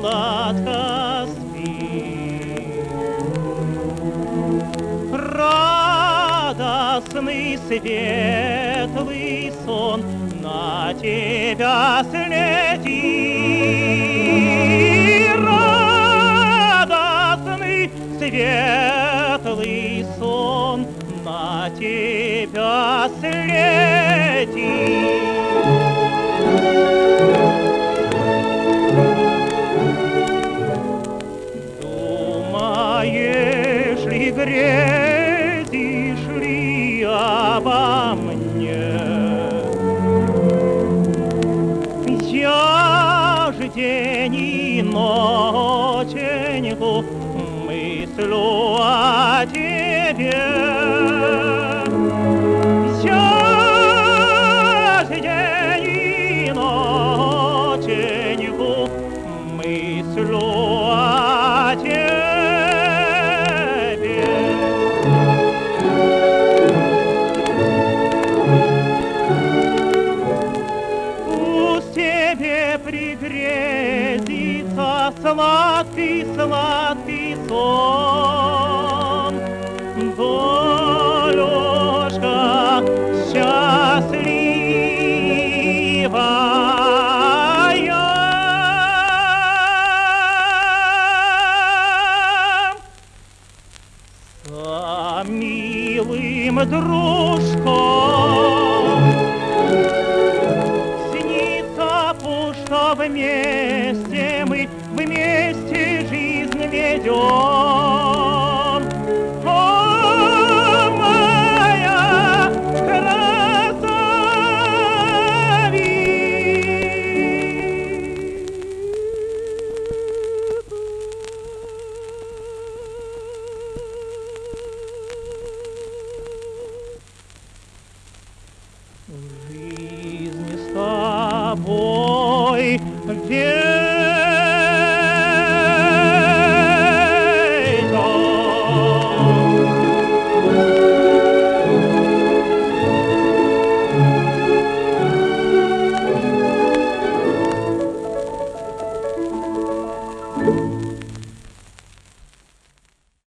сладко спи. Радостный светлый сон на тебя слетит. Радостный светлый сон на тебя слетит. Думаешь ли, грезишь ли обо мне? Я же день и ноченьку мыслю о тебе. Я же день и ноченьку мыслю о тебе. Пусть тебе пригрезится сладкий сон, долюшка счастливая. За милым дружком снится пусть, что вместе мы вместе жизнь ведем. О, моя красавица! Жизнь с тобой